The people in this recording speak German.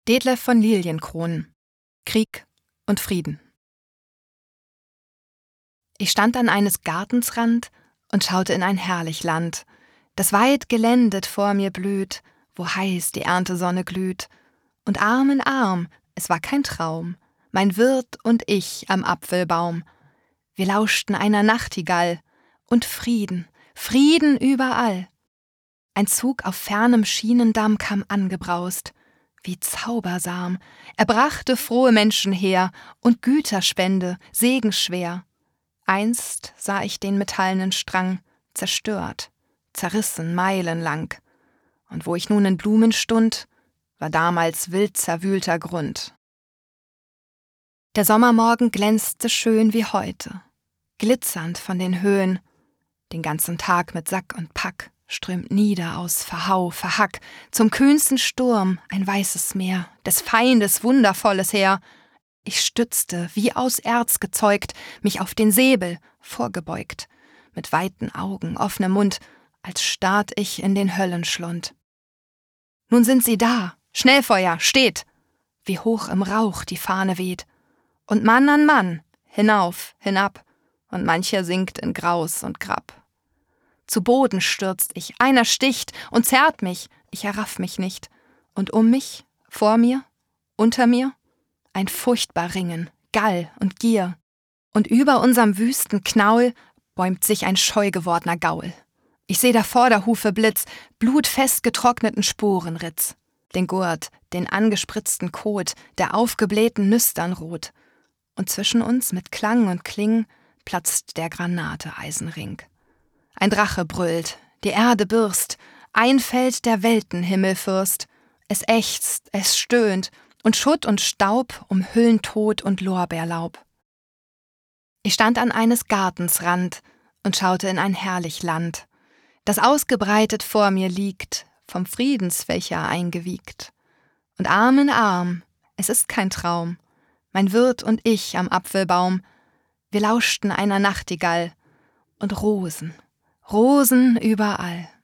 Detlev von Liliencron. Krieg und Frieden. Ich stand an eines Gartens Rand und schaute in ein herrlich Land, das weit geländet vor mir blüht, wo heiß die Erntesonne glüht. Und Arm in Arm, es war kein Traum, mein Wirt und ich am Apfelbaum. Wir lauschten einer Nachtigall und Frieden, Frieden überall. Ein Zug auf fernem Schienendamm kam angebraust, wie zaubersam, er brachte frohe Menschen her und Güterspende, segenschwer. Einst sah ich den metallenen Strang, zerstört, zerrissen meilenlang. Und wo ich nun in Blumen stund, war damals wild zerwühlter Grund. Der Sommermorgen glänzte schön wie heute, glitzernd von den Höhen. Den ganzen Tag mit Sack und Pack strömt nieder aus Verhau, Verhack, zum kühnsten Sturm ein weißes Meer, des Feindes wundervolles Heer. Ich stützte, wie aus Erz gezeugt, mich auf den Säbel, vorgebeugt, mit weiten Augen, offnem Mund, als starrt ich in den Höllenschlund. Nun sind sie da, Schnellfeuer, steht, wie hoch im Rauch die Fahne weht, und Mann an Mann, hinauf, hinab, und mancher sinkt in Graus und Grab. Zu Boden stürzt ich, einer sticht und zerrt mich, ich erraff mich nicht, und um mich, vor mir, unter mir, ein furchtbar Ringen, Gall und Gier, und über unserem wüsten Knaul bäumt sich ein scheu gewordner Gaul. Ich seh der Vorderhufe Blitz, blutfest getrockneten Sporenritz, den Gurt, den angespritzten Kot, der aufgeblähten Nüstern rot, und zwischen uns mit Klang und Kling platzt der Granate Eisenring. Ein Drache brüllt, die Erde birst, einfällt der Weltenhimmelfürst. Es ächzt, es stöhnt, und Schutt und Staub umhüllen Tod und Lorbeerlaub. Ich stand an eines Gartens Rand und schaute in ein herrlich Land, das ausgebreitet vor mir liegt, vom Friedensfächer eingewiegt. Und Arm in Arm, es ist kein Traum, mein Wirt und ich am Apfelbaum, wir lauschten einer Nachtigall und Rosen, Rosen überall.